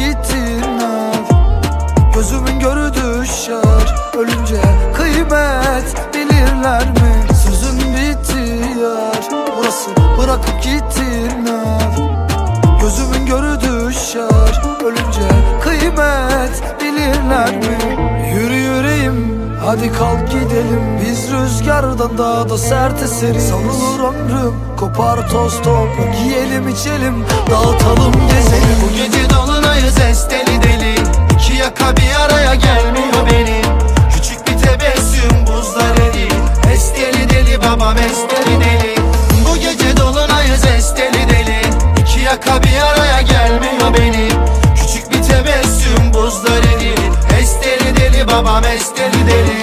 gittin nar. Gözümün görü düşer, ölünce kıymet bilirler mi? Sözün bitti yar, burası bırakıp gittin nar. Gözümün görü düşer, ölünce kıymet bilirler mi? Yürü yüreğim, hadi kalk gidelim. Biz rüzgardan daha da sert eseriz. Savrulur ömrüm, kopar toz toprak. Yiyelim içelim, dağıtalım gezelim. Bu gece dolunayız esteli deli. İki yaka bir araya gelmiyor benim. Küçük bir tebessüm buzlar eril. Esteli deli babam esteli deli. Bu gece dolunayız esteli deli. İki yaka bir araya gelmiyor benim. Küçük bir tebessüm buzlar eril. Esteli deli babam esteli deli.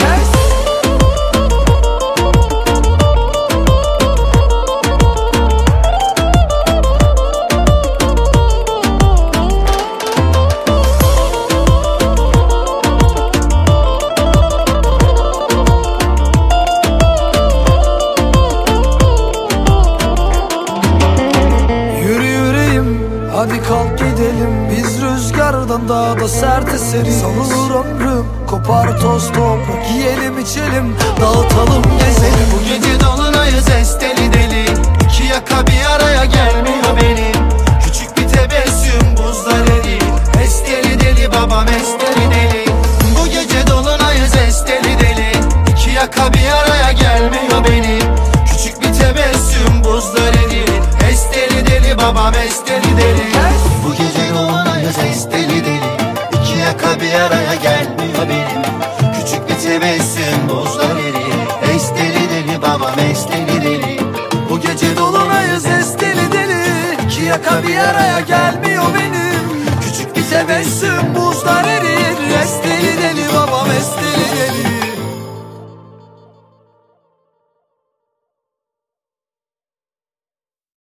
Hadi kalk gidelim, biz rüzgardan daha da sert eseriz. Savrulur ömrüm, kopar toz toprak. Yiyelim içelim, dağıtalım gezelim. Bu gece dolunayız esteli deli. İki yaka bir araya gelmiyor benim. Küçük bir tebessüm buzlar eril. Esteli deli babam esteli deli. Bu gece dolunayız esteli deli. İki yaka bir araya gelmiyor benim. Küçük bir tebessüm buzlar eril. Esteli deli babam esteli deli. Bu gece dolunayız esteli deli. İki yaka bir araya gelmiyor benim. Küçük bir tebessüm buzlar eril. Esteli deli babam esteli deli. Bu gece dolunayız esteli deli. İki yaka bir araya gelmiyor benim. Küçük bir tebessüm buzlar erir. Esteli deli babam esteli deli.